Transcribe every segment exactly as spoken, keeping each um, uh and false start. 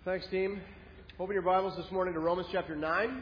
Thanks, team. Open your Bibles this morning to Romans chapter nine.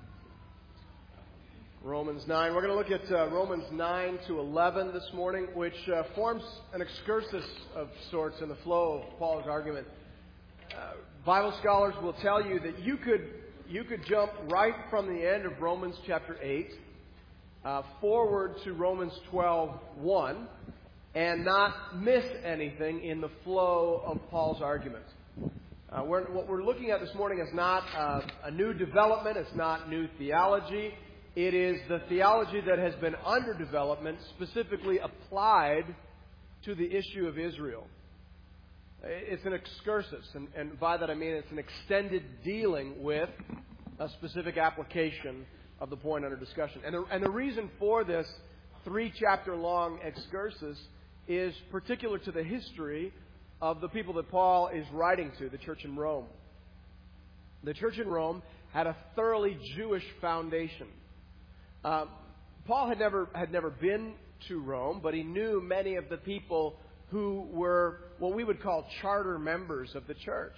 Romans nine. We're going to look at uh, Romans nine to eleven this morning, which uh, forms an excursus of sorts in the flow of Paul's argument. Uh, Bible scholars will tell you that you could you could jump right from the end of Romans chapter eight uh, forward to Romans twelve one and not miss anything in the flow of Paul's argument. Uh, we're, what we're looking at this morning is not uh, a new development. It's not new theology. It is the theology that has been under development, specifically applied to the issue of Israel. It's an excursus, and, and by that I mean it's an extended dealing with a specific application of the point under discussion. And the, and the reason for this three-chapter-long excursus is particular to the history of the people that Paul is writing to, the church in Rome. The church in Rome had a thoroughly Jewish foundation. Uh, Paul had never had never been to Rome, but he knew many of the people who were what we would call charter members of the church.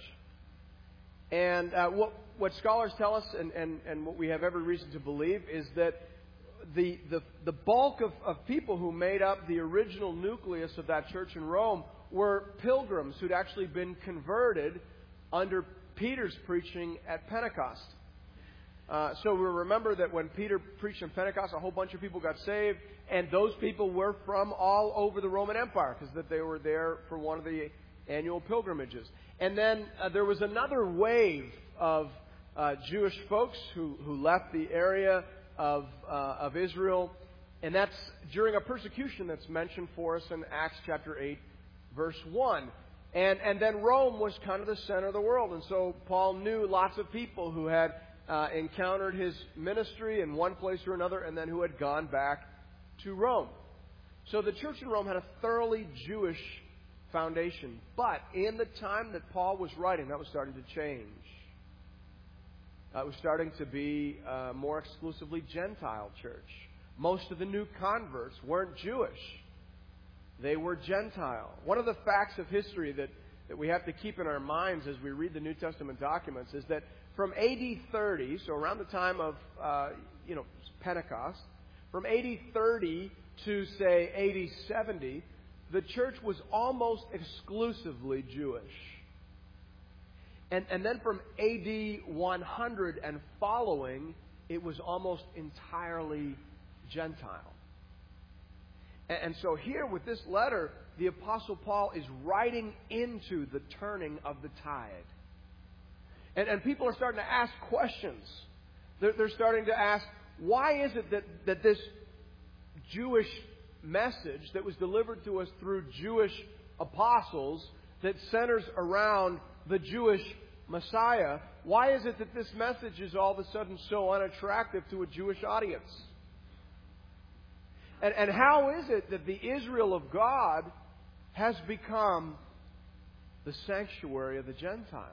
And uh, what what scholars tell us, and, and, and what we have every reason to believe, is that the the, the bulk of, of people who made up the original nucleus of that church in Rome were pilgrims who'd actually been converted under Peter's preaching at Pentecost. Uh, so we remember that when Peter preached on Pentecost, a whole bunch of people got saved, and those people were from all over the Roman Empire because that they were there for one of the annual pilgrimages. And then uh, there was another wave of uh, Jewish folks who, who left the area of uh, of Israel, and that's during a persecution that's mentioned for us in Acts chapter eight. Verse one. And and then Rome was kind of the center of the world. And so Paul knew lots of people who had uh, encountered his ministry in one place or another and then who had gone back to Rome. So the church in Rome had a thoroughly Jewish foundation. But in the time that Paul was writing, that was starting to change. Uh, it was starting to be a more exclusively Gentile church. Most of the new converts weren't Jewish. They were Gentile. One of the facts of history that, that we have to keep in our minds as we read the New Testament documents is that from A D thirty, so around the time of uh, you know Pentecost, from A D thirty to say A D seventy, the church was almost exclusively Jewish. And, and then from A D one hundred and following, it was almost entirely Gentile. And so here with this letter, the Apostle Paul is writing into the turning of the tide. And, and people are starting to ask questions. They're, they're starting to ask, why is it that, that this Jewish message that was delivered to us through Jewish apostles that centers around the Jewish Messiah, why is it that this message is all of a sudden so unattractive to a Jewish audience? And, and how is it that the Israel of God has become the sanctuary of the Gentiles?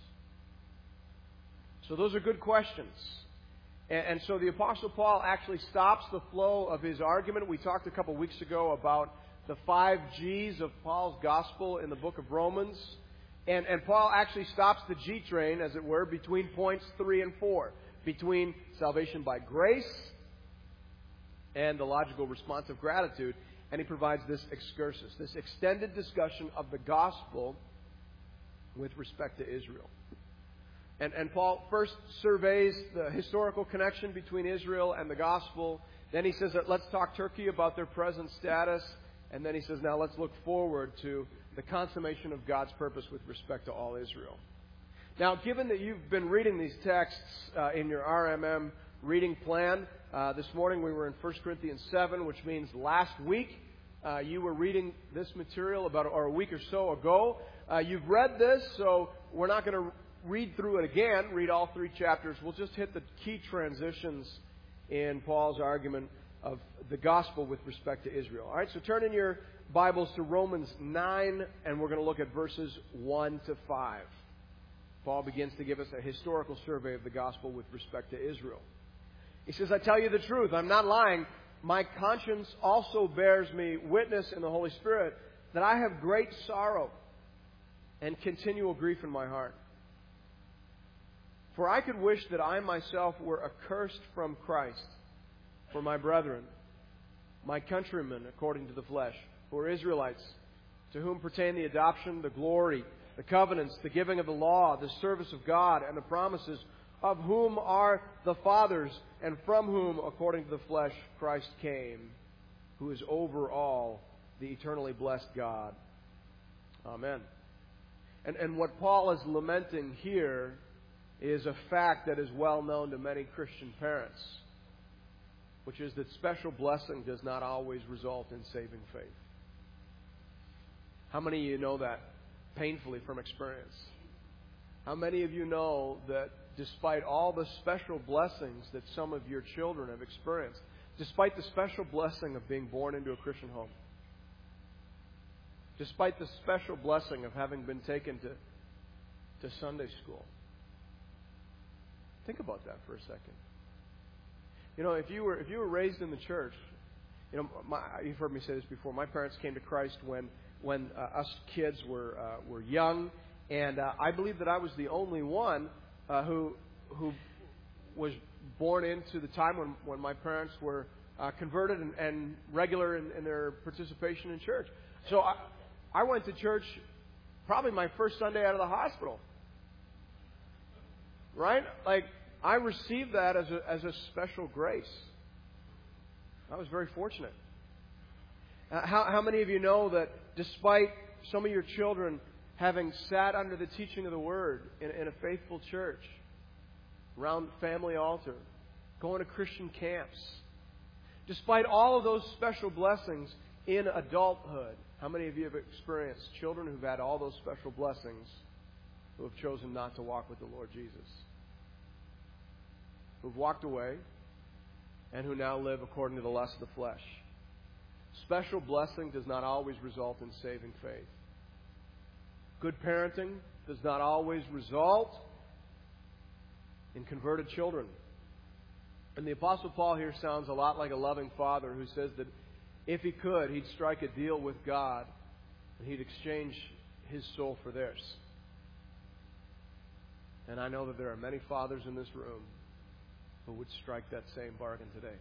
So those are good questions. And, and so the Apostle Paul actually stops the flow of his argument. We talked a couple weeks ago about the five G's of Paul's gospel in the book of Romans. And, and Paul actually stops the G train, as it were, between points three and four. Between salvation by grace and the logical response of gratitude. And he provides this excursus, this extended discussion of the gospel with respect to Israel. And, and Paul first surveys the historical connection between Israel and the gospel. Then he says that let's talk Turkey about their present status. And then he says, now let's look forward to the consummation of God's purpose with respect to all Israel. Now, given that you've been reading these texts uh, in your R M M reading plan, uh, this morning we were in First Corinthians seven, which means last week uh, you were reading this material about or a week or so ago. Uh, you've read this, so we're not going to read through it again, read all three chapters. We'll just hit the key transitions in Paul's argument of the gospel with respect to Israel. All right, so turn in your Bibles to Romans nine, and we're going to look at verses one to five. Paul begins to give us a historical survey of the gospel with respect to Israel. He says, I tell you the truth, I'm not lying. My conscience also bears me witness in the Holy Spirit that I have great sorrow and continual grief in my heart. For I could wish that I myself were accursed from Christ for my brethren, my countrymen according to the flesh, who are Israelites, to whom pertain the adoption, the glory, the covenants, the giving of the law, the service of God, and the promises, of whom are the fathers, and from whom, according to the flesh, Christ came, who is over all, the eternally blessed God. Amen. And, and what Paul is lamenting here is a fact that is well known to many Christian parents, which is that special blessing does not always result in saving faith. How many of you know that painfully from experience? How many of you know that despite all the special blessings that some of your children have experienced, despite the special blessing of being born into a Christian home, despite the special blessing of having been taken to, to Sunday school, think about that for a second. You know, if you were if you were raised in the church, you know, my, you've heard me say this before. My parents came to Christ when when uh, us kids were uh, were young, and uh, I believe that I was the only one uh, who who was born into the time when, when my parents were uh, converted and, and regular in, in their participation in church. So I, I went to church probably my first Sunday out of the hospital. Right? Like, I received that as a, as a special grace. I was very fortunate. Uh, how, how many of you know that despite some of your children having sat under the teaching of the Word in, in a faithful church, around the family altar, going to Christian camps, despite all of those special blessings in adulthood, how many of you have experienced children who've had all those special blessings who have chosen not to walk with the Lord Jesus? Who've walked away and who now live according to the lust of the flesh. Special blessing does not always result in saving faith. Good parenting does not always result in converted children. And the Apostle Paul here sounds a lot like a loving father who says that if he could, he'd strike a deal with God and he'd exchange his soul for theirs. And I know that there are many fathers in this room who would strike that same bargain today.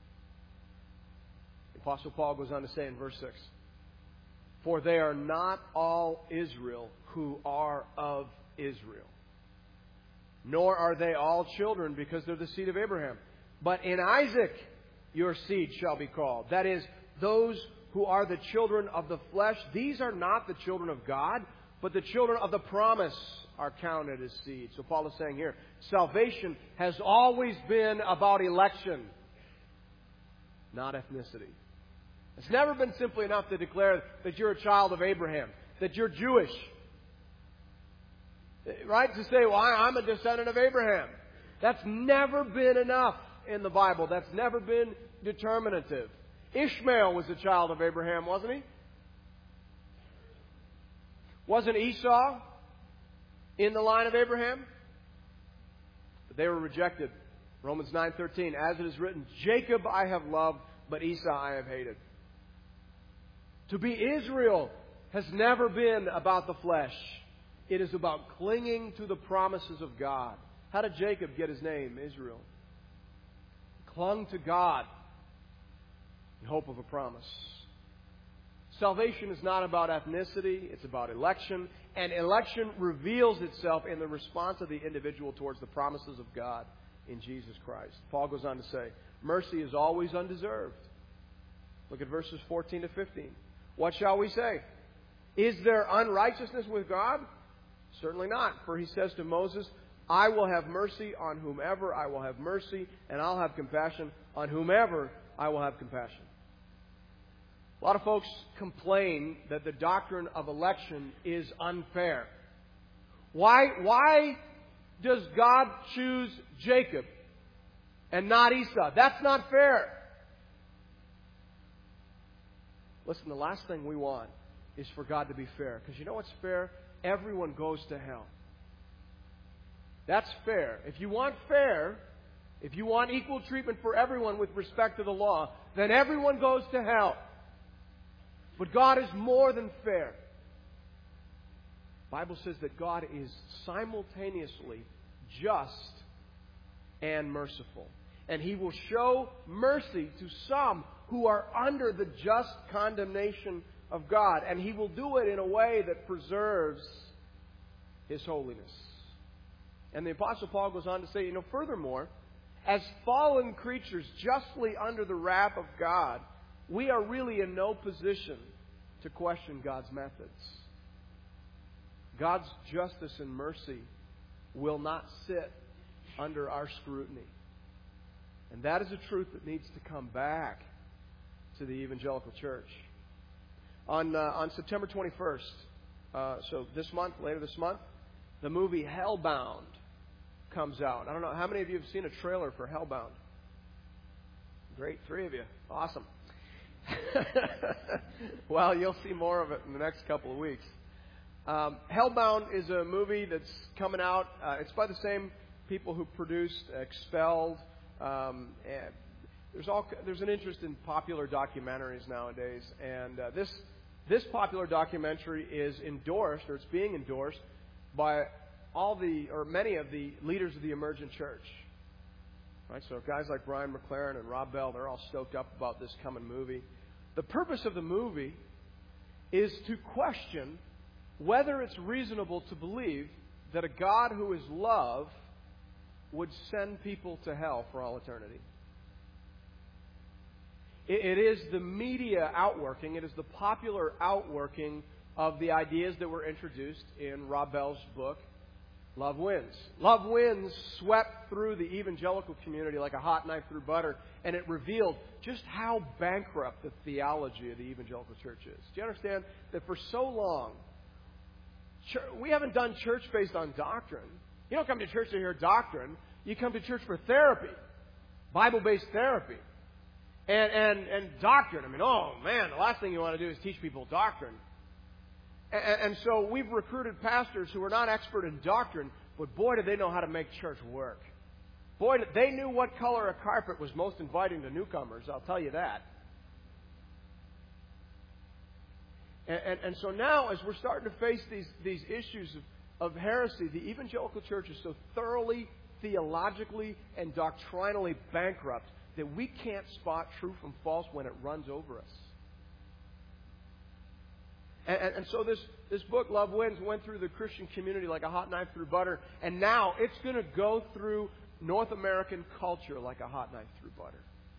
The Apostle Paul goes on to say in verse six, "For they are not all Israel who are of Israel, nor are they all children because they're the seed of Abraham. But in Isaac your seed shall be called." That is, those who are the children of the flesh, these are not the children of God, but the children of the promise are counted as seed. So Paul is saying here, salvation has always been about election, not ethnicity. It's never been simply enough to declare that you're a child of Abraham, that you're Jewish. Right? To say, well, I'm a descendant of Abraham. That's never been enough in the Bible. That's never been determinative. Ishmael was a child of Abraham, wasn't he? Wasn't Esau in the line of Abraham? But they were rejected. Romans nine thirteen, "As it is written, Jacob I have loved, but Esau I have hated." To be Israel has never been about the flesh. It is about clinging to the promises of God. How did Jacob get his name, Israel? He clung to God in hope of a promise. Salvation is not about ethnicity, it's about election. And election reveals itself in the response of the individual towards the promises of God in Jesus Christ. Paul goes on to say, mercy is always undeserved. Look at verses fourteen to fifteen. What shall we say? Is there unrighteousness with God? Certainly not. For he says to Moses, I will have mercy on whomever I will have mercy, and I'll have compassion on whomever I will have compassion. A lot of folks complain that the doctrine of election is unfair. Why, why does God choose Jacob and not Esau? That's not fair. Listen, the last thing we want is for God to be fair. Because you know what's fair? Everyone goes to hell. That's fair. If you want fair, if you want equal treatment for everyone with respect to the law, then everyone goes to hell. But God is more than fair. The Bible says that God is simultaneously just and merciful. And He will show mercy to some who are under the just condemnation of God. And He will do it in a way that preserves His holiness. And the Apostle Paul goes on to say, you know, furthermore, as fallen creatures justly under the wrath of God, we are really in no position to question God's methods. God's justice and mercy will not sit under our scrutiny. And that is a truth that needs to come back to the evangelical church. On, uh, on September twenty-first, uh, so this month, later this month, the movie Hellbound comes out. I don't know, how many of you have seen a trailer for Hellbound? Great, three of you. Awesome. Well, you'll see more of it in the next couple of weeks. Um, Hellbound is a movie that's coming out. Uh, it's by the same people who produced Expelled. Um, and there's all there's an interest in popular documentaries nowadays, and uh, this this popular documentary is endorsed, or it's being endorsed by all the or many of the leaders of the emergent church. Right, so guys like Brian McLaren and Rob Bell, they're all stoked up about this coming movie. The purpose of the movie is to question whether it's reasonable to believe that a God who is love would send people to hell for all eternity. It is the media outworking, it is the popular outworking of the ideas that were introduced in Rob Bell's book, Love Wins. Love Wins swept through the evangelical community like a hot knife through butter, and it revealed just how bankrupt the theology of the evangelical church is. Do you understand that for so long, we haven't done church based on doctrine? You don't come to church to hear doctrine. You come to church for therapy, Bible-based therapy. And, and, and doctrine. I mean, oh man, the last thing you want to do is teach people doctrine. And, and so we've recruited pastors who are not expert in doctrine, but boy, did they know how to make church work. Boy, they knew what color a carpet was most inviting to newcomers, I'll tell you that. And, and, and so now, as we're starting to face these, these issues of, of heresy, the evangelical church is so thoroughly, theologically, and doctrinally bankrupt that we can't spot true from false when it runs over us. And, and, and so this, this book, Love Wins, went through the Christian community like a hot knife through butter, and now it's going to go through North American culture like a hot knife through butter.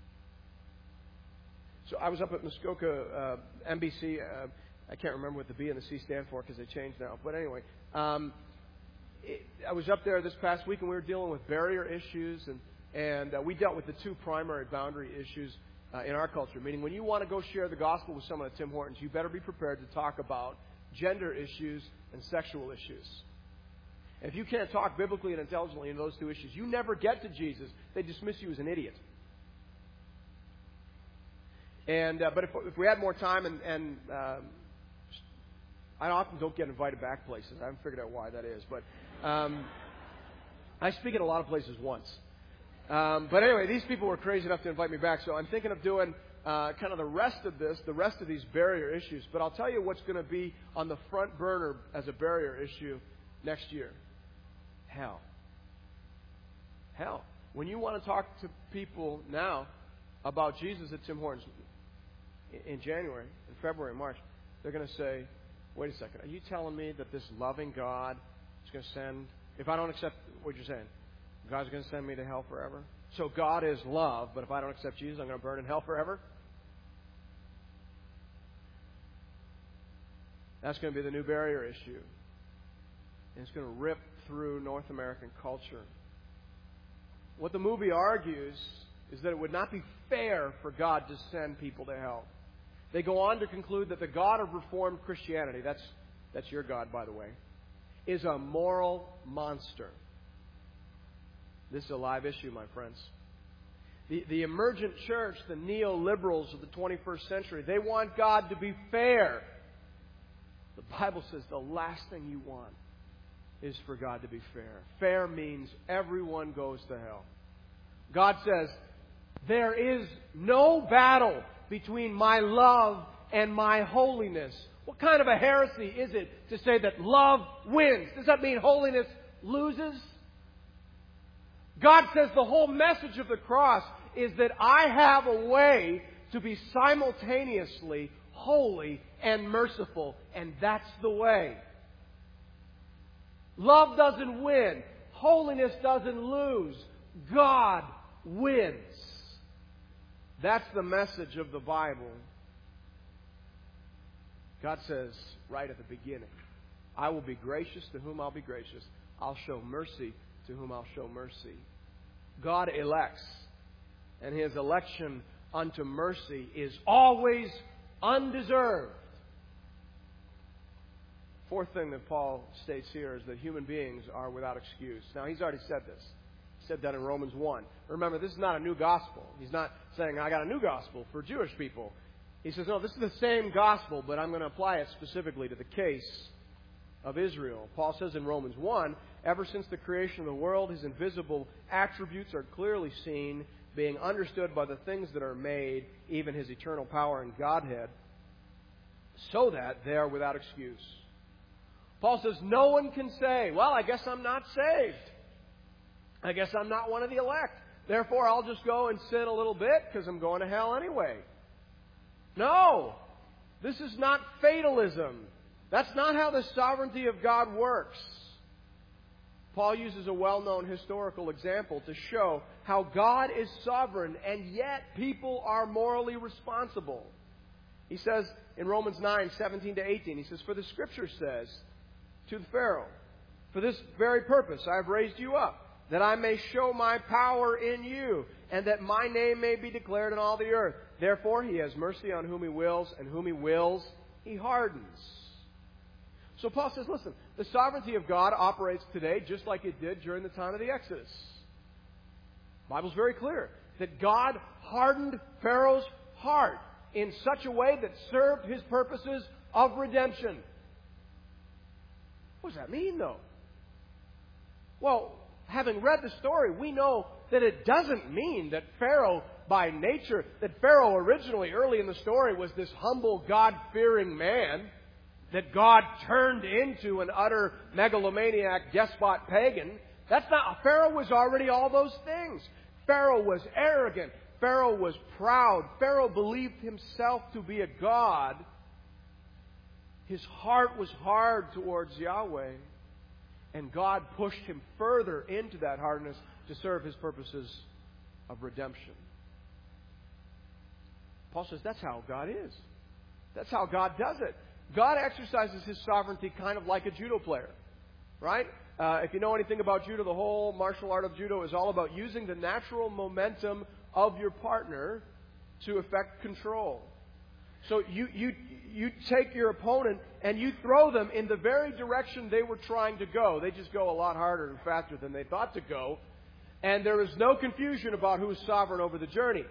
So I was up at Muskoka, uh, N B C. Uh, I can't remember what the B and the C stand for because they changed now. But anyway, um, it, I was up there this past week, and we were dealing with barrier issues, and And uh, we dealt with the two primary boundary issues uh, in our culture. Meaning, when you want to go share the gospel with someone at Tim Hortons, you better be prepared to talk about gender issues and sexual issues. And if you can't talk biblically and intelligently in those two issues, you never get to Jesus. They dismiss you as an idiot. And uh, but if, if we had more time, and, and um, I often don't get invited back places. I haven't figured out why that is, but um, I speak at a lot of places once. Um, but anyway, these people were crazy enough to invite me back, so I'm thinking of doing uh, kind of the rest of this, the rest of these barrier issues. But I'll tell you what's going to be on the front burner as a barrier issue next year. Hell. Hell. When you want to talk to people now about Jesus at Tim Hortons in January, in February, and March, they're going to say, wait a second, are you telling me that this loving God is going to send, if I don't accept what you're saying, God's going to send me to hell forever? So God is love, but if I don't accept Jesus, I'm going to burn in hell forever? That's going to be the new barrier issue. And it's going to rip through North American culture. What the movie argues is that it would not be fair for God to send people to hell. They go on to conclude that the God of Reformed Christianity, that's, that's your God, by the way, is a moral monster. This is a live issue, my friends. The, the emergent church, the neoliberals of the twenty-first century, they want God to be fair. The Bible says the last thing you want is for God to be fair. Fair means everyone goes to hell. God says, there is no battle between my love and my holiness. What kind of a heresy is it to say that love wins? Does that mean holiness loses? God says the whole message of the cross is that I have a way to be simultaneously holy and merciful, and that's the way. Love doesn't win. Holiness doesn't lose. God wins. That's the message of the Bible. God says right at the beginning, I will be gracious to whom I'll be gracious. I'll show mercy to whom I'll show mercy. God elects, and His election unto mercy is always undeserved. Fourth thing that Paul states here is that human beings are without excuse. Now, he's already said this. He said that in Romans one. Remember, this is not a new gospel. He's not saying, I got a new gospel for Jewish people. He says, no, this is the same gospel, but I'm going to apply it specifically to the case of Israel. Paul says in Romans one, ever since the creation of the world, His invisible attributes are clearly seen, being understood by the things that are made, even His eternal power and Godhead, so that they are without excuse. Paul says no one can say, well, I guess I'm not saved. I guess I'm not one of the elect. Therefore, I'll just go and sin a little bit because I'm going to hell anyway. No, this is not fatalism. That's not how the sovereignty of God works. Paul uses a well-known historical example to show how God is sovereign and yet people are morally responsible. He says in Romans nine, seventeen to eighteen, he says, for the Scripture says to the Pharaoh, for this very purpose I have raised you up, that I may show my power in you, and that my name may be declared in all the earth. Therefore He has mercy on whom He wills, and whom He wills He hardens. So Paul says, listen, the sovereignty of God operates today just like it did during the time of the Exodus. The Bible's very clear that God hardened Pharaoh's heart in such a way that served His purposes of redemption. What does that mean, though? Well, having read the story, we know that it doesn't mean that Pharaoh, by nature, that Pharaoh originally, early in the story, was this humble, God-fearing man that God turned into an utter megalomaniac, despot pagan. That's not, Pharaoh was already all those things. Pharaoh was arrogant. Pharaoh was proud. Pharaoh believed himself to be a god. His heart was hard towards Yahweh. And God pushed him further into that hardness to serve His purposes of redemption. Paul says that's how God is. That's how God does it. God exercises His sovereignty kind of like a judo player. Right? Uh, if you know anything about judo, the whole martial art of judo is all about using the natural momentum of your partner to effect control. So you, you, you take your opponent and you throw them in the very direction they were trying to go. They just go a lot harder and faster than they thought to go. And there is no confusion about who is sovereign over the journey.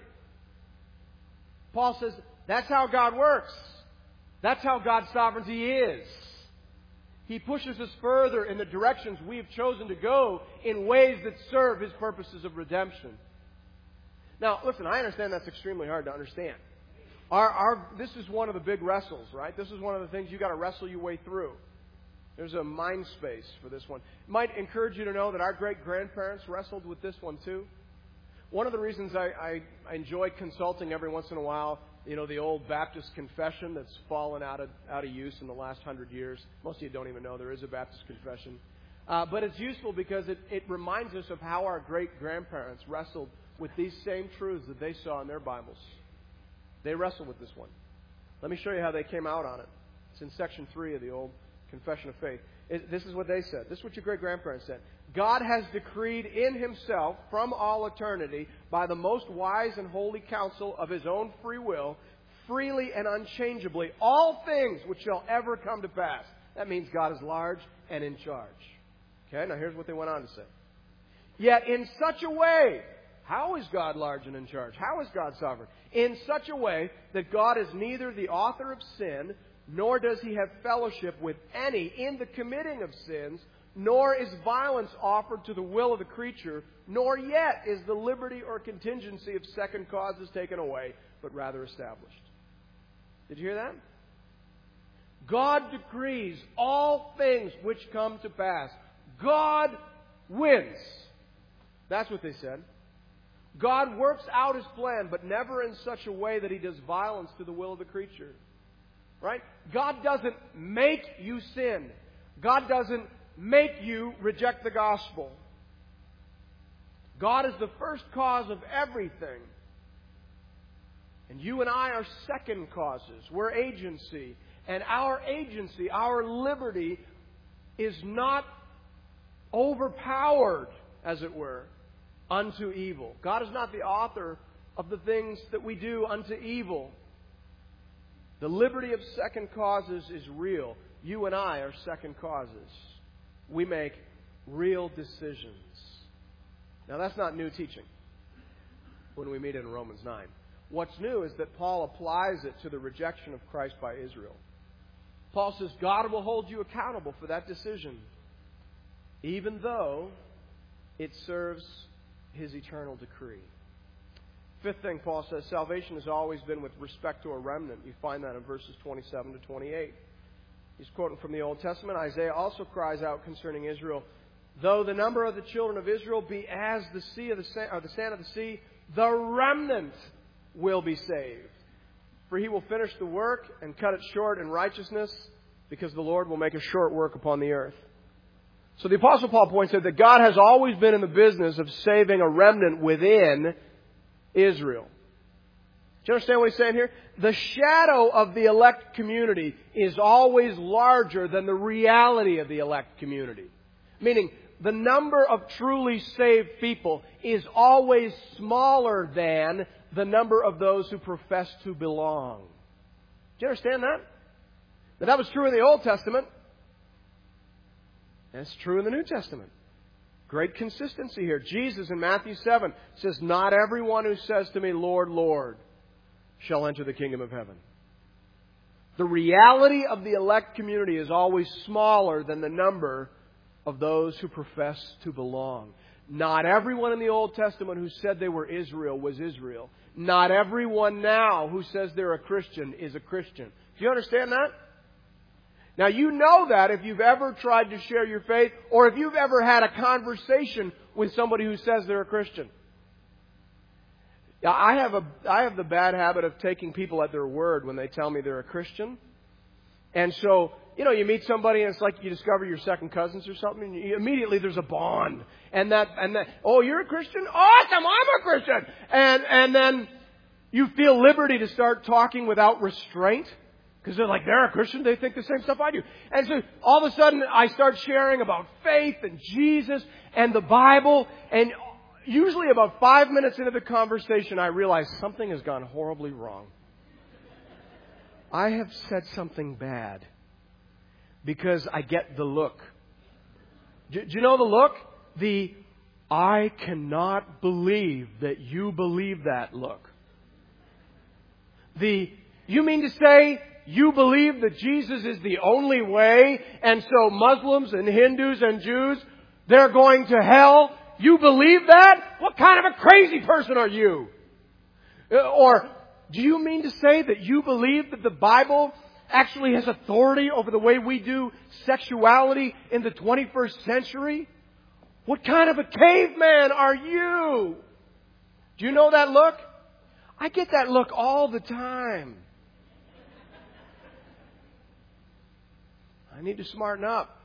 Paul says that's how God works. That's how God's sovereignty is. He pushes us further in the directions we have chosen to go in ways that serve His purposes of redemption. Now, listen, I understand that's extremely hard to understand. Our, our, this is one of the big wrestles, right? This is one of the things you've got to wrestle your way through. There's a mind space for this one. It might encourage you to know that our great-grandparents wrestled with this one too. One of the reasons I, I, I enjoy consulting every once in a while, you know, the old Baptist confession that's fallen out of, out of use in the last hundred years. Most of you don't even know there is a Baptist confession. Uh, but it's useful because it, it reminds us of how our great-grandparents wrestled with these same truths that they saw in their Bibles. They wrestled with this one. Let me show you how they came out on it. It's in section three of the old Confession of Faith. It, this is what they said. This is what your great-grandparents said. God has decreed in Himself from all eternity by the most wise and holy counsel of His own free will, freely and unchangeably, all things which shall ever come to pass. That means God is large and in charge. Okay, now here's what they went on to say. Yet in such a way, how is God large and in charge? How is God sovereign? In such a way that God is neither the author of sin, nor does He have fellowship with any in the committing of sins, nor is violence offered to the will of the creature, nor yet is the liberty or contingency of second causes taken away, but rather established. Did you hear that? God decrees all things which come to pass. God wins. That's what they said. God works out His plan, but never in such a way that He does violence to the will of the creature. Right? God doesn't make you sin. God doesn't make you reject the gospel. God is the first cause of everything. And you and I are second causes. We're agency. And our agency, our liberty, is not overpowered, as it were, unto evil. God is not the author of the things that we do unto evil. The liberty of second causes is real. You and I are second causes. We make real decisions. Now, that's not new teaching when we meet in Romans nine. What's new is that Paul applies it to the rejection of Christ by Israel. Paul says God will hold you accountable for that decision, even though it serves His eternal decree. Fifth thing Paul says, salvation has always been with respect to a remnant. You find that in verses twenty-seven to twenty-eight. He's quoting from the Old Testament. Isaiah also cries out concerning Israel, though the number of the children of Israel be as the sea of the sand, or the sand of the sea, the remnant will be saved. For He will finish the work and cut it short in righteousness, because the Lord will make a short work upon the earth. So the Apostle Paul points out that God has always been in the business of saving a remnant within Israel. Do you understand what he's saying here? The shadow of the elect community is always larger than the reality of the elect community. Meaning, the number of truly saved people is always smaller than the number of those who profess to belong. Do you understand that? Now, that was true in the Old Testament. And it's true in the New Testament. Great consistency here. Jesus in Matthew seven says, not everyone who says to me, Lord, Lord, shall enter the kingdom of heaven. The reality of the elect community is always smaller than the number of those who profess to belong. Not everyone in the Old Testament who said they were Israel was Israel. Not everyone now who says they're a Christian is a Christian. Do you understand that? Now, you know that if you've ever tried to share your faith, or if you've ever had a conversation with somebody who says they're a Christian. Now, I have a I have the bad habit of taking people at their word when they tell me they're a Christian. And so, you know, you meet somebody and it's like you discover you're second cousins or something, and you, immediately there's a bond. And that, and that, oh, you're a Christian? Awesome, I'm a Christian! And, and then you feel liberty to start talking without restraint. Because they're like, they're a Christian, they think the same stuff I do. And so all of a sudden I start sharing about faith and Jesus and the Bible. And usually about five minutes into the conversation, I realize something has gone horribly wrong. I have said something bad because I get the look. Do, do you know the look? The, I cannot believe that you believe that look. The, you mean to say you believe that Jesus is the only way, and so Muslims and Hindus and Jews, they're going to hell? You believe that? What kind of a crazy person are you? Or do you mean to say that you believe that the Bible actually has authority over the way we do sexuality in the twenty-first century? What kind of a caveman are you? Do you know that look? I get that look all the time. I need to smarten up.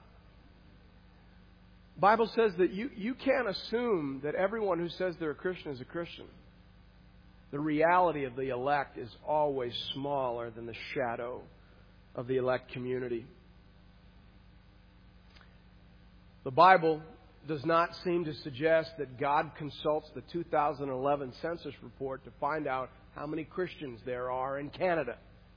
The Bible says that you, you can't assume that everyone who says they're a Christian is a Christian. The reality of the elect is always smaller than the shadow of the elect community. The Bible does not seem to suggest that God consults the two thousand eleven census report to find out how many Christians there are in Canada.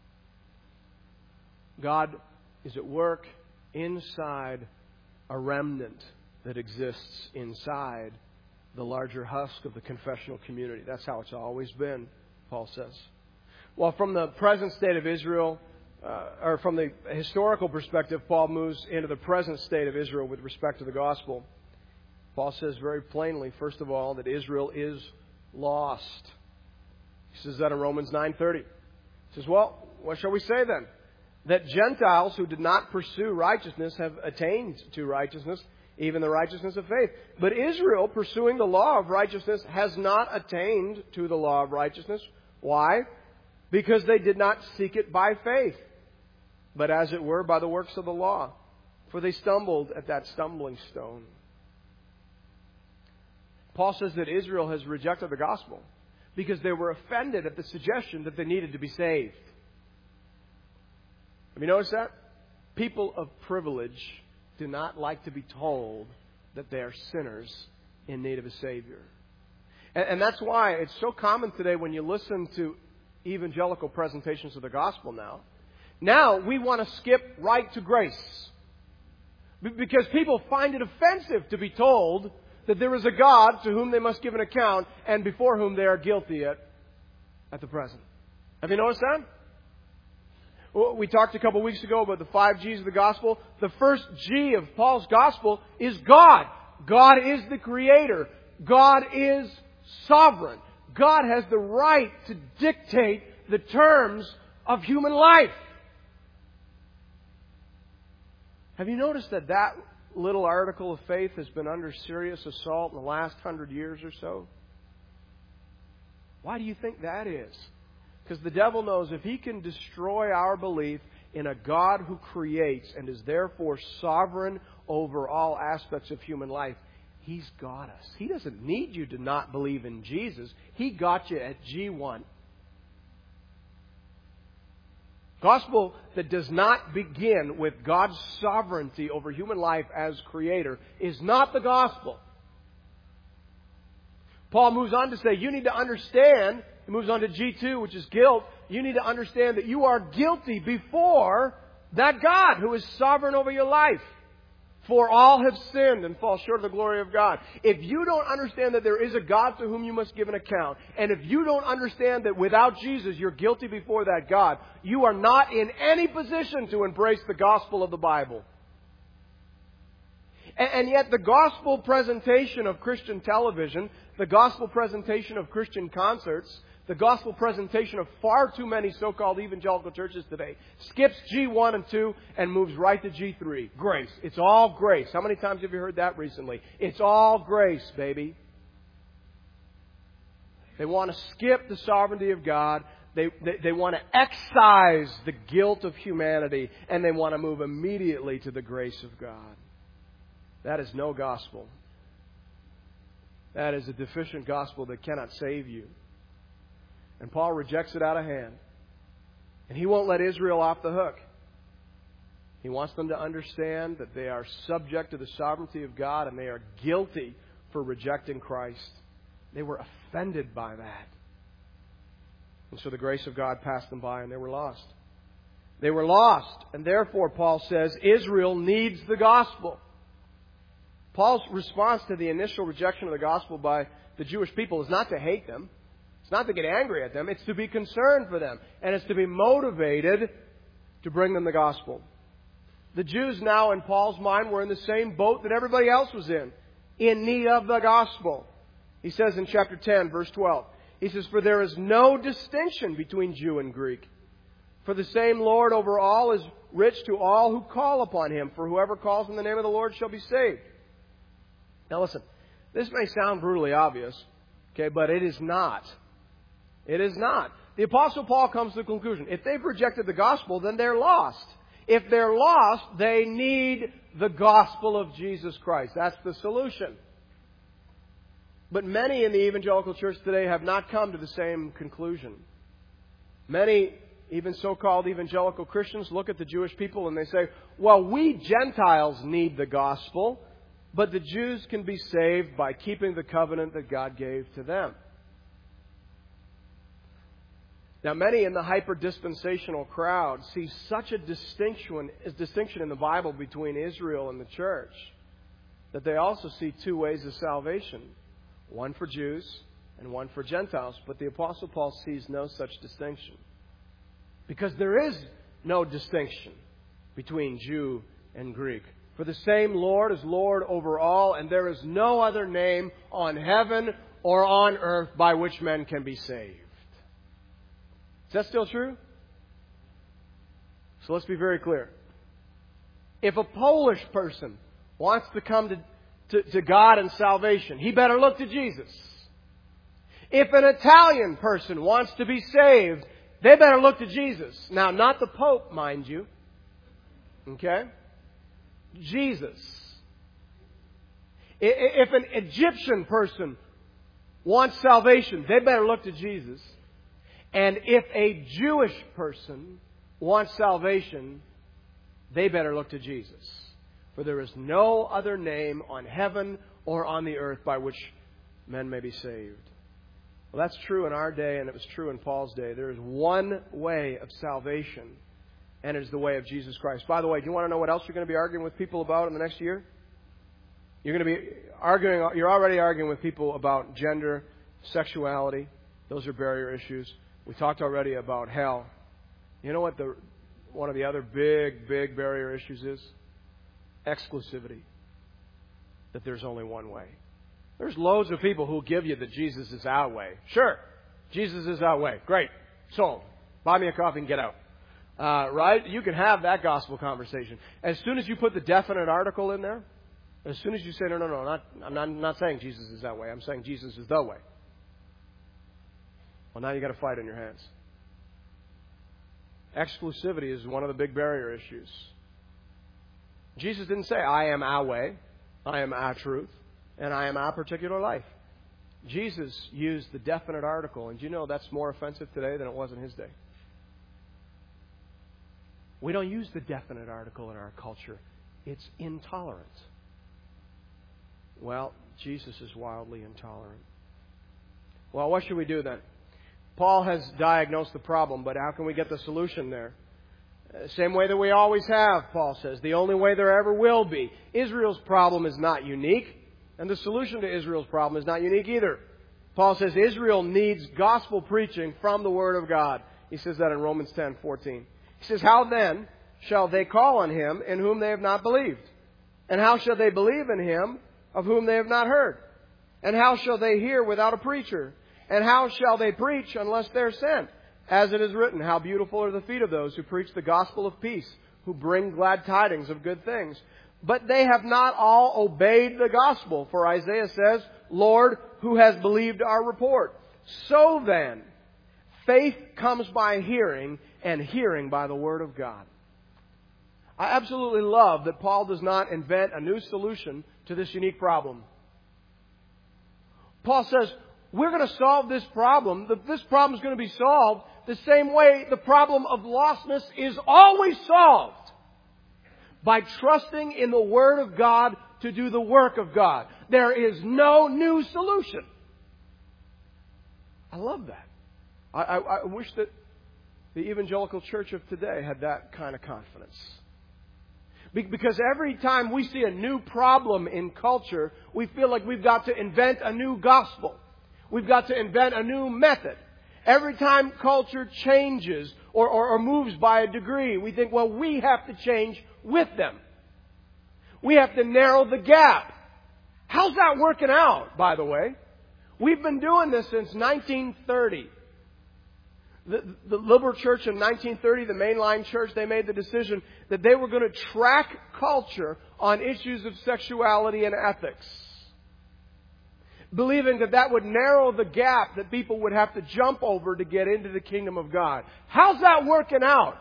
God is at work inside a remnant that exists inside the larger husk of the confessional community. That's how it's always been, Paul says. Well, from the present state of Israel, uh, or from the historical perspective, Paul moves into the present state of Israel with respect to the gospel. Paul says very plainly, first of all, that Israel is lost. He says that in Romans nine thirty. He says, well, what shall we say then? that Gentiles who did not pursue righteousness have attained to righteousness, even the righteousness of faith. But Israel, pursuing the law of righteousness, has not attained to the law of righteousness. Why? Because they did not seek it by faith, but as it were by the works of the law. For they stumbled at that stumbling stone. Paul says that Israel has rejected the gospel because they were offended at the suggestion that they needed to be saved. Have you noticed that? People of privilege do not like to be told that they are sinners in need of a Savior. And, and that's why it's so common today when you listen to evangelical presentations of the gospel now. Now we want to skip right to grace. Because people find it offensive to be told that there is a God to whom they must give an account and before whom they are guilty at, at the present. Have you noticed that? Well, we talked a couple of weeks ago about the five G's of the gospel. The first G of Paul's gospel is God. God is the Creator. God is sovereign. God has the right to dictate the terms of human life. Have you noticed that that little article of faith has been under serious assault in the last hundred years or so? Why do you think that is? Because the devil knows if he can destroy our belief in a God who creates and is therefore sovereign over all aspects of human life, he's got us. He doesn't need you to not believe in Jesus. He got you at G one. Gospel that does not begin with God's sovereignty over human life as Creator is not the gospel. Paul moves on to say, you need to understand, he moves on to G two, which is guilt. You need to understand that you are guilty before that God who is sovereign over your life. For all have sinned and fall short of the glory of God. If you don't understand that there is a God to whom you must give an account, and if you don't understand that without Jesus you're guilty before that God, you are not in any position to embrace the gospel of the Bible. And yet the gospel presentation of Christian television, the gospel presentation of Christian concerts, the gospel presentation of far too many so-called evangelical churches today skips G one and two and moves right to G three. Grace. It's all grace. How many times have you heard that recently? It's all grace, baby. They want to skip the sovereignty of God. They, they, they want to excise the guilt of humanity. And they want to move immediately to the grace of God. That is no gospel. That is a deficient gospel that cannot save you. And Paul rejects it out of hand. And he won't let Israel off the hook. He wants them to understand that they are subject to the sovereignty of God and they are guilty for rejecting Christ. They were offended by that. And so the grace of God passed them by and they were lost. They were lost. And therefore, Paul says, Israel needs the gospel. Paul's response to the initial rejection of the gospel by the Jewish people is not to hate them. It's not to get angry at them. It's to be concerned for them. And it's to be motivated to bring them the gospel. The Jews now, in Paul's mind, were in the same boat that everybody else was in. In need of the gospel. He says in chapter ten, verse twelve. He says, for there is no distinction between Jew and Greek. For the same Lord over all is rich to all who call upon Him. For whoever calls in the name of the Lord shall be saved. Now listen, this may sound brutally obvious, okay, but it is not. It is not. The Apostle Paul comes to the conclusion, if they've rejected the gospel, then they're lost. If they're lost, they need the gospel of Jesus Christ. That's the solution. But many in the evangelical church today have not come to the same conclusion. Many, even so-called evangelical Christians, look at the Jewish people and they say, well, we Gentiles need the gospel, but the Jews can be saved by keeping the covenant that God gave to them. Now, many in the hyper-dispensational crowd see such a distinction, a distinction in the Bible between Israel and the church that they also see two ways of salvation. One for Jews and one for Gentiles. But the Apostle Paul sees no such distinction. Because there is no distinction between Jew and Greek. For the same Lord is Lord over all, and there is no other name on heaven or on earth by which men can be saved. Is that still true? So let's be very clear. If a Polish person wants to come to, to, to God and salvation, he better look to Jesus. If an Italian person wants to be saved, they better look to Jesus. Now, not the Pope, mind you. Okay? Jesus. If an Egyptian person wants salvation, they better look to Jesus. And if a Jewish person wants salvation, they better look to Jesus. For there is no other name on heaven or on the earth by which men may be saved. Well, that's true in our day, and it was true in Paul's day. There is one way of salvation, and it is the way of Jesus Christ. By the way, do you want to know what else you're going to be arguing with people about in the next year? You're going to be arguing, you're already arguing with people about gender, sexuality. Those are barrier issues. We talked already about hell. You know what the one of the other big, big barrier issues is? Exclusivity. That there's only one way. There's loads of people who give you that Jesus is our way. Sure, Jesus is our way. Great. Sold. Buy me a coffee and get out. Uh, right? You can have that gospel conversation. As soon as you put the definite article in there, as soon as you say, no, no, no, not, I'm not, not saying Jesus is that way. I'm saying Jesus is the way. Well, now you got a fight on your hands. Exclusivity is one of the big barrier issues. Jesus didn't say, I am our way, I am our truth, and I am our particular life. Jesus used the definite article, and do you know that's more offensive today than it was in His day? We don't use the definite article in our culture. It's intolerant. Well, Jesus is wildly intolerant. Well, what should we do then? Paul has diagnosed the problem, but how can we get the solution there? Uh, same way that we always have, Paul says. The only way there ever will be. Israel's problem is not unique, and the solution to Israel's problem is not unique either. Paul says Israel needs gospel preaching from the Word of God. He says that in Romans ten fourteen. He says, how then shall they call on Him in whom they have not believed? And how shall they believe in Him of whom they have not heard? And how shall they hear without a preacher? And how shall they preach unless they're sent? As it is written, how beautiful are the feet of those who preach the gospel of peace, who bring glad tidings of good things. But they have not all obeyed the gospel. For Isaiah says, Lord, who has believed our report? So then, faith comes by hearing, and hearing by the Word of God. I absolutely love that Paul does not invent a new solution to this unique problem. Paul says, we're going to solve this problem. This problem is going to be solved the same way the problem of lostness is always solved. By trusting in the Word of God to do the work of God. There is no new solution. I love that. I, I, I wish that the evangelical church of today had that kind of confidence. Because every time we see a new problem in culture, we feel like we've got to invent a new gospel. We've got to invent a new method. Every time culture changes or, or, or moves by a degree, we think, well, we have to change with them. We have to narrow the gap. How's that working out, by the way? We've been doing this since nineteen thirty. The, the liberal church in nineteen thirty, the mainline church, they made the decision that they were going to track culture on issues of sexuality and ethics. Believing that that would narrow the gap that people would have to jump over to get into the kingdom of God. How's that working out?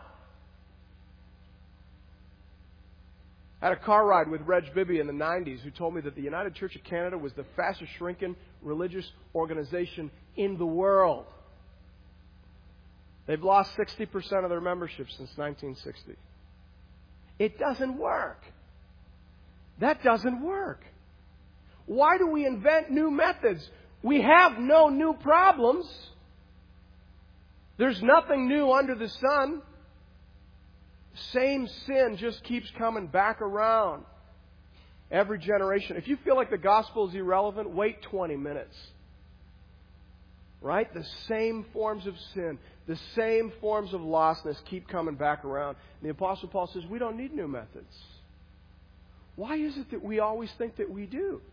I had a car ride with Reg Bibby in the nineties who told me that the United Church of Canada was the fastest shrinking religious organization in the world. They've lost sixty percent of their membership since nineteen sixty. It doesn't work. That doesn't work. Why do we invent new methods? We have no new problems. There's nothing new under the sun. Same sin just keeps coming back around. Every generation. If you feel like the gospel is irrelevant, wait twenty minutes. Right? The same forms of sin, the same forms of lostness keep coming back around. And the Apostle Paul says, we don't need new methods. Why is it that we always think that we do?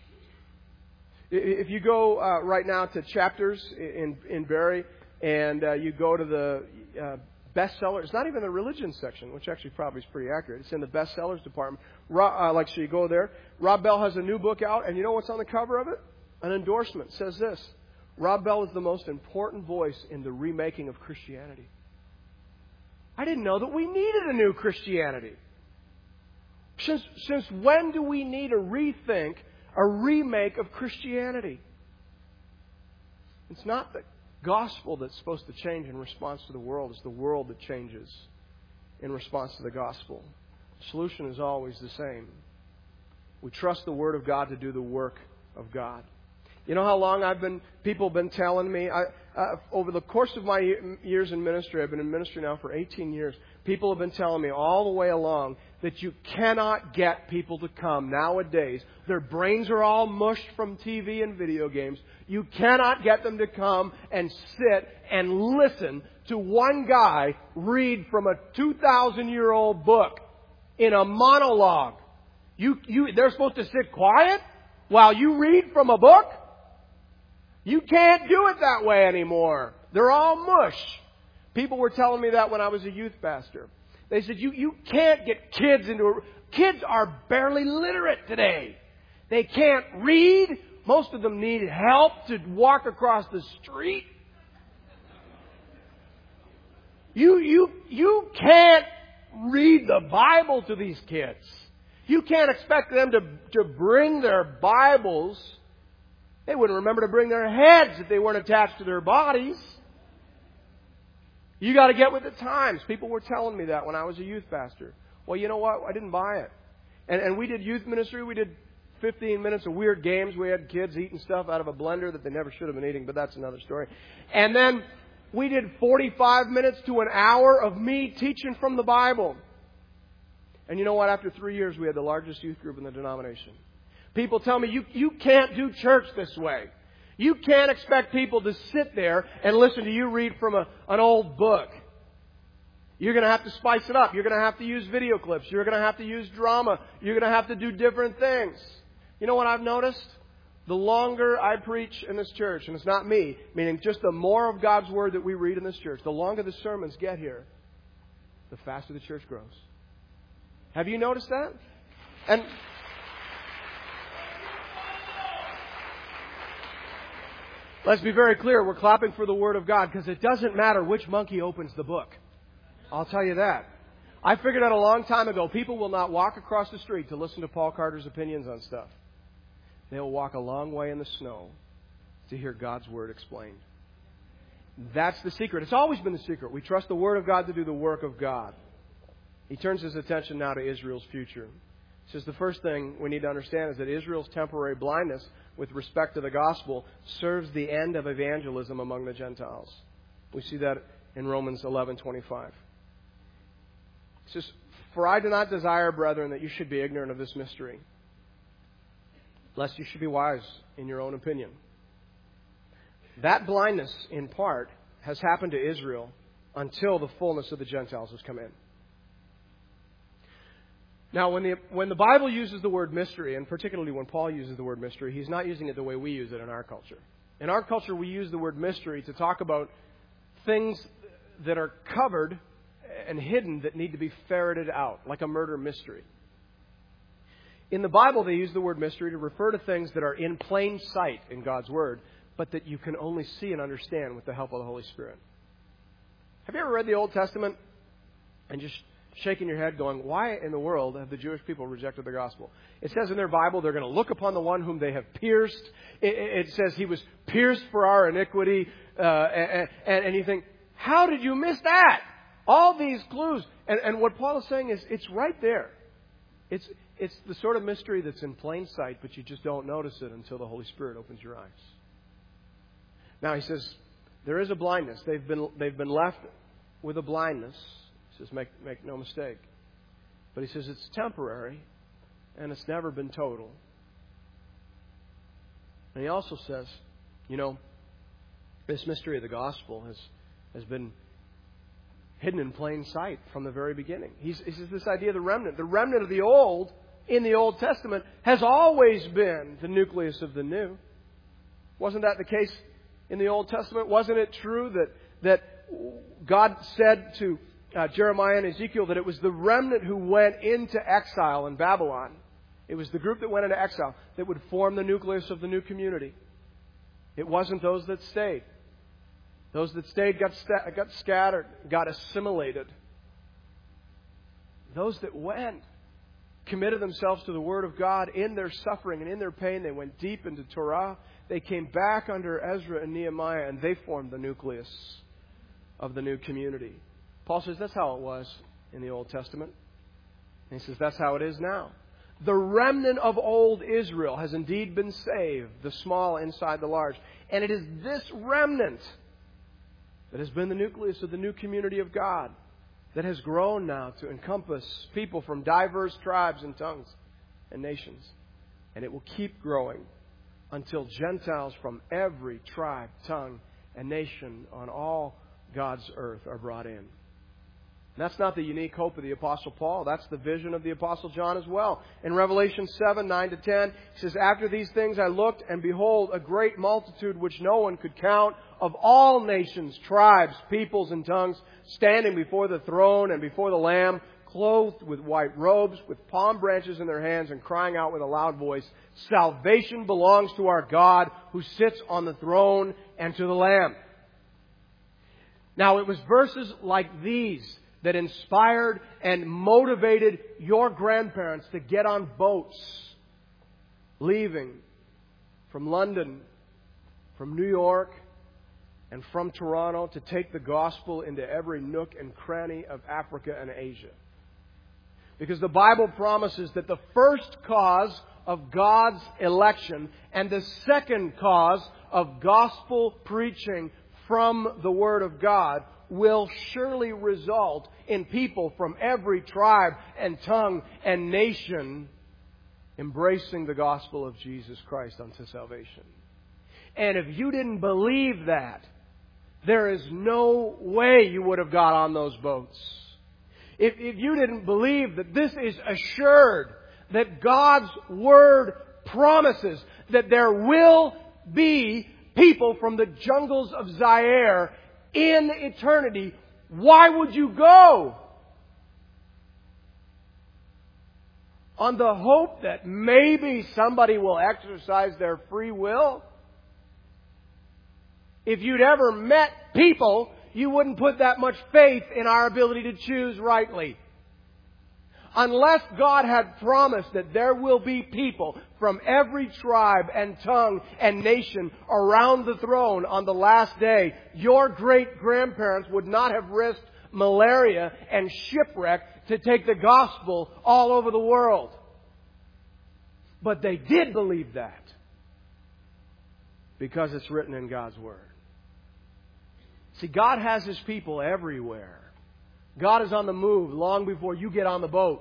If you go uh, right now to Chapters in, in Barrie, and uh, you go to the uh, bestseller. It's not even the religion section, which actually probably is pretty accurate. It's in the bestsellers department. Rob, uh, like, so you go there. Rob Bell has a new book out, and you know what's on the cover of it? An endorsement. It says this: Rob Bell is the most important voice in the remaking of Christianity. I didn't know that we needed a new Christianity. Since, since when do we need a rethink, a remake of Christianity? It's not the gospel that's supposed to change in response to the world. It's the world that changes in response to the gospel. The solution is always the same. We trust the Word of God to do the work of God. You know how long I've been, people have been telling me, I, uh, over the course of my years in ministry, I've been in ministry now for eighteen years, people have been telling me all the way along that you cannot get people to come nowadays. Their brains are all mushed from T V and video games. You cannot get them to come and sit and listen to one guy read from a two thousand year old book in a monologue. You, you, they're supposed to sit quiet while you read from a book? You can't do it that way anymore. They're all mush. People were telling me that when I was a youth pastor. They said, you, you can't get kids into a... Kids are barely literate today. They can't read. Most of them need help to walk across the street. You, you, you can't read the Bible to these kids. You can't expect them to, to bring their Bibles. They wouldn't remember to bring their heads if they weren't attached to their bodies. You got to get with the times. People were telling me that when I was a youth pastor. Well, you know what? I didn't buy it. And, and we did youth ministry. We did fifteen minutes of weird games. We had kids eating stuff out of a blender that they never should have been eating, but that's another story. And then we did forty-five minutes to an hour of me teaching from the Bible. And you know what? After three years, we had the largest youth group in the denomination. People tell me, you, you can't do church this way. You can't expect people to sit there and listen to you read from a, an old book. You're going to have to spice it up. You're going to have to use video clips. You're going to have to use drama. You're going to have to do different things. You know what I've noticed? The longer I preach in this church, and it's not me, meaning just the more of God's Word that we read in this church, the longer the sermons get here, the faster the church grows. Have you noticed that? And let's be very clear, we're clapping for the Word of God because it doesn't matter which monkey opens the book. I'll tell you that. I figured out a long time ago, people will not walk across the street to listen to Paul Carter's opinions on stuff. They will walk a long way in the snow to hear God's Word explained. That's the secret. It's always been the secret. We trust the Word of God to do the work of God. He turns his attention now to Israel's future. He says the first thing we need to understand is that Israel's temporary blindness with respect to the gospel serves the end of evangelism among the Gentiles. We see that in Romans eleven twenty-five. It says, "For I do not desire, brethren, that you should be ignorant of this mystery, lest you should be wise in your own opinion." That blindness, in part, has happened to Israel until the fullness of the Gentiles has come in. Now, when the, when the Bible uses the word mystery, and particularly when Paul uses the word mystery, he's not using it the way we use it in our culture. In our culture, we use the word mystery to talk about things that are covered and hidden that need to be ferreted out, like a murder mystery. In the Bible, they use the word mystery to refer to things that are in plain sight in God's Word, but that you can only see and understand with the help of the Holy Spirit. Have you ever read the Old Testament and just shaking your head going, why in the world have the Jewish people rejected the gospel? It says in their Bible they're going to look upon the one whom they have pierced. It, it says he was pierced for our iniquity. Uh, and, and, and you think, how did you miss that? All these clues. And, and what Paul is saying is it's right there. It's, it's the sort of mystery that's in plain sight, but you just don't notice it until the Holy Spirit opens your eyes. Now he says there is a blindness. They've been, they've been left with a blindness. He says, make, make no mistake. But he says it's temporary and it's never been total. And he also says, you know, this mystery of the gospel has, has been hidden in plain sight from the very beginning. He's, he says this idea of the remnant. The remnant of the old in the Old Testament has always been the nucleus of the new. Wasn't that the case in the Old Testament? Wasn't it true that, that God said to uh, Jeremiah and Ezekiel that it was the remnant who went into exile in Babylon. It was the group that went into exile that would form the nucleus of the new community. It wasn't those that stayed. Those that stayed got, sta- got scattered, got assimilated. Those that went committed themselves to the Word of God in their suffering and in their pain. They went deep into Torah. They came back under Ezra and Nehemiah, and they formed the nucleus of the new community. Paul says that's how it was in the Old Testament. And he says that's how it is now. The remnant of old Israel has indeed been saved, the small inside the large. And it is this remnant that has been the nucleus of the new community of God that has grown now to encompass people from diverse tribes and tongues and nations. And it will keep growing until Gentiles from every tribe, tongue, and nation on all God's earth are brought in. And that's not the unique hope of the Apostle Paul. That's the vision of the Apostle John as well. In Revelation seven, nine to ten, he says, "After these things I looked, and behold, a great multitude which no one could count, of all nations, tribes, peoples, and tongues, standing before the throne and before the Lamb, clothed with white robes, with palm branches in their hands, and crying out with a loud voice, 'Salvation belongs to our God who sits on the throne and to the Lamb.'" Now, it was verses like these that inspired and motivated your grandparents to get on boats, leaving from London, from New York, and from Toronto to take the gospel into every nook and cranny of Africa and Asia. Because the Bible promises that the first cause of God's election and the second cause of gospel preaching from the Word of God will surely result in people from every tribe and tongue and nation embracing the gospel of Jesus Christ unto salvation. And if you didn't believe that, there is no way you would have got on those boats. If, if you didn't believe that this is assured, that God's Word promises that there will be people from the jungles of Zaire in eternity, why would you go? On the hope that maybe somebody will exercise their free will? If you'd ever met people, you wouldn't put that much faith in our ability to choose rightly. Unless God had promised that there will be people from every tribe and tongue and nation around the throne on the last day, your great-grandparents would not have risked malaria and shipwreck to take the gospel all over the world. But they did believe that because it's written in God's Word. See, God has His people everywhere. God is on the move long before you get on the boat.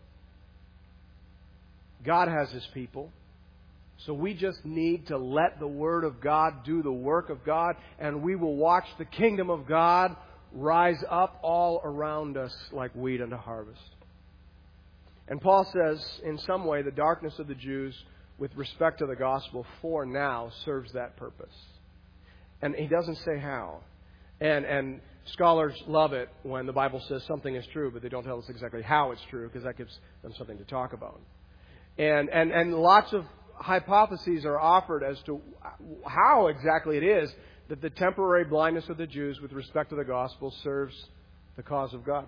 God has His people. So we just need to let the Word of God do the work of God, and we will watch the kingdom of God rise up all around us like wheat unto harvest. And Paul says, in some way, the darkness of the Jews with respect to the gospel for now serves that purpose. And he doesn't say how. And and scholars love it when the Bible says something is true, but they don't tell us exactly how it's true, because that gives them something to talk about. And and and lots of hypotheses are offered as to how exactly it is that the temporary blindness of the Jews with respect to the gospel serves the cause of God.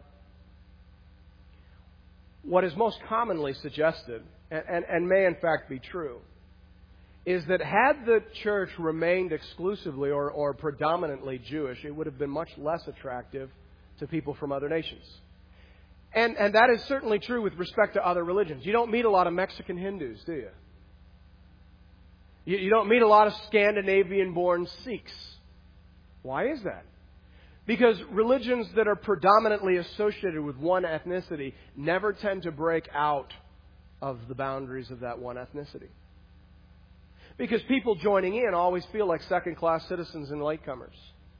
What is most commonly suggested, and, and, and may in fact be true, is that had the church remained exclusively or, or predominantly Jewish, it would have been much less attractive to people from other nations. And, and that is certainly true with respect to other religions. You don't meet a lot of Mexican Hindus, do you? You, you don't meet a lot of Scandinavian-born Sikhs. Why is that? Because religions that are predominantly associated with one ethnicity never tend to break out of the boundaries of that one ethnicity. Because people joining in always feel like second-class citizens and latecomers.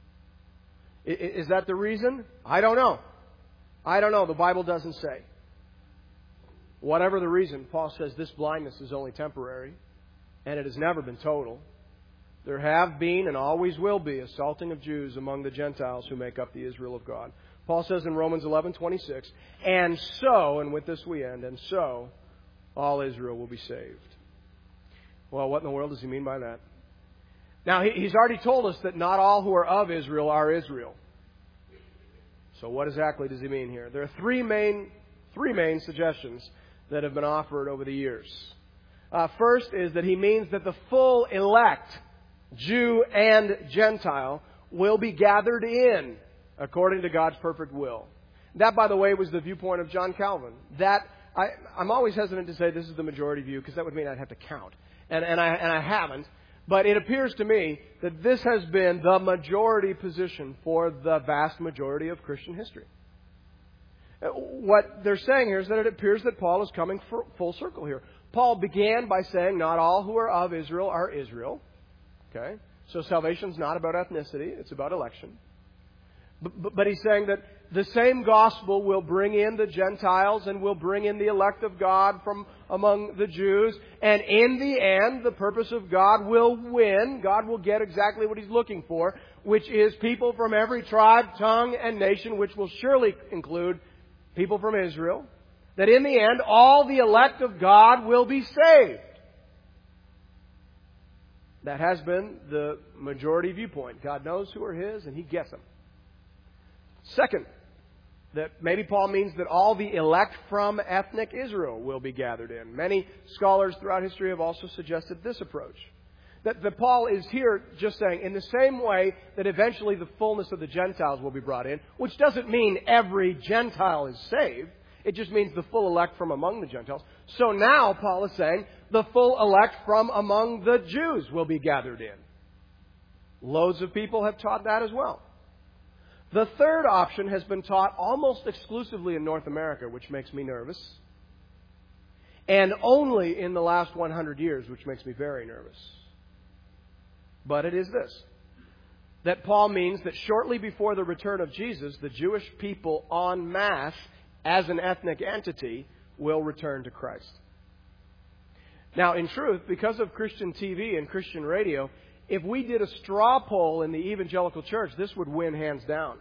Is that the reason? I don't know. I don't know. The Bible doesn't say. Whatever the reason, Paul says this blindness is only temporary, and it has never been total. There have been and always will be assaulting of Jews among the Gentiles who make up the Israel of God. Paul says in Romans eleven twenty-six, and so, and with this we end, and so all Israel will be saved. Well, what in the world does he mean by that? Now, he's already told us that not all who are of Israel are Israel. So what exactly does he mean here? There are three main, three main suggestions that have been offered over the years. Uh, first is that he means that the full elect, Jew and Gentile, will be gathered in according to God's perfect will. That, by the way, was the viewpoint of John Calvin. That I, I'm always hesitant to say this is the majority view because that would mean I'd have to count. And, and, I, and I haven't. But it appears to me that this has been the majority position for the vast majority of Christian history. What they're saying here is that it appears that Paul is coming full circle here. Paul began by saying not all who are of Israel are Israel. Okay? So salvation's not about ethnicity, it's about election. But, but, but he's saying that the same gospel will bring in the Gentiles and will bring in the elect of God from among the Jews. And in the end, the purpose of God will win. God will get exactly what He's looking for, which is people from every tribe, tongue, and nation, which will surely include people from Israel. That in the end, all the elect of God will be saved. That has been the majority viewpoint. God knows who are His and He gets them. Second, that maybe Paul means that all the elect from ethnic Israel will be gathered in. Many scholars throughout history have also suggested this approach. That, that Paul is here just saying, in the same way that eventually the fullness of the Gentiles will be brought in, which doesn't mean every Gentile is saved. It just means the full elect from among the Gentiles. So now Paul is saying the full elect from among the Jews will be gathered in. Loads of people have taught that as well. The third option has been taught almost exclusively in North America, which makes me nervous. And only in the last one hundred years, which makes me very nervous. But it is this. That Paul means that shortly before the return of Jesus, the Jewish people en masse, as an ethnic entity, will return to Christ. Now, in truth, because of Christian T V and Christian radio, if we did a straw poll in the evangelical church, this would win hands down.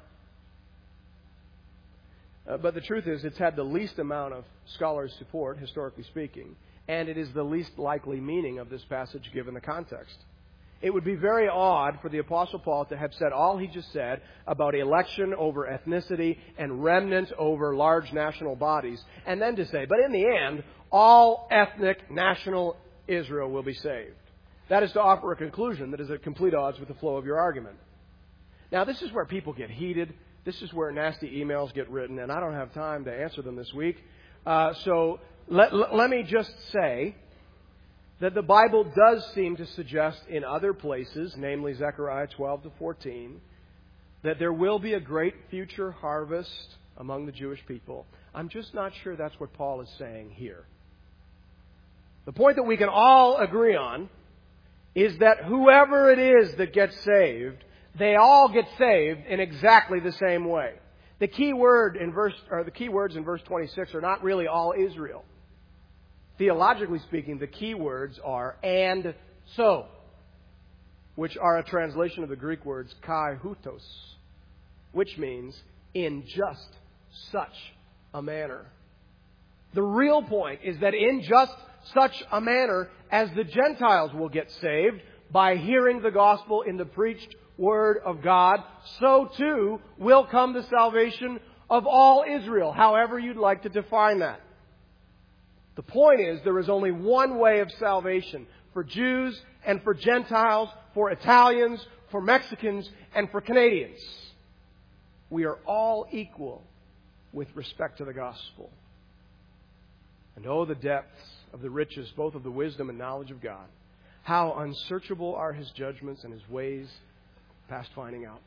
Uh, but the truth is, it's had the least amount of scholarly support, historically speaking, and it is the least likely meaning of this passage given the context. It would be very odd for the Apostle Paul to have said all he just said about election over ethnicity and remnant over large national bodies, and then to say, but in the end, all ethnic national Israel will be saved. That is to offer a conclusion that is at complete odds with the flow of your argument. Now, this is where people get heated. This is where nasty emails get written, and I don't have time to answer them this week. Uh, so let, let, let me just say that the Bible does seem to suggest in other places, namely Zechariah twelve to fourteen, that there will be a great future harvest among the Jewish people. I'm just not sure that's what Paul is saying here. The point that we can all agree on is that whoever it is that gets saved, they all get saved in exactly the same way. The key word in verse, or the key words in verse twenty-six are not really all Israel. Theologically speaking, the key words are "and so," which are a translation of the Greek words "kai hutos," which means in just such a manner. The real point is that in just such a manner as the Gentiles will get saved by hearing the gospel in the preached Word of God, so too will come the salvation of all Israel, however you'd like to define that. The point is, there is only one way of salvation for Jews and for Gentiles, for Italians, for Mexicans, and for Canadians. We are all equal with respect to the gospel. And oh, the depths of the riches, both of the wisdom and knowledge of God. How unsearchable are His judgments and His ways past finding out.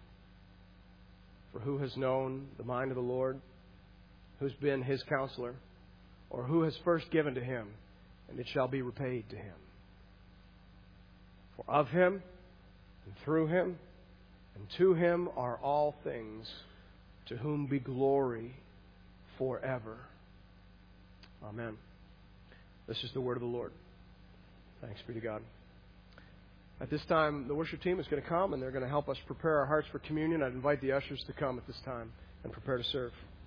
For who has known the mind of the Lord? Who's been His counselor? Or who has first given to Him, and it shall be repaid to Him? For of Him, and through Him, and to Him are all things, to whom be glory forever. Amen. This is the word of the Lord. Thanks be to God. At this time, the worship team is going to come, and they're going to help us prepare our hearts for communion. I'd invite the ushers to come at this time. and prepare to serve.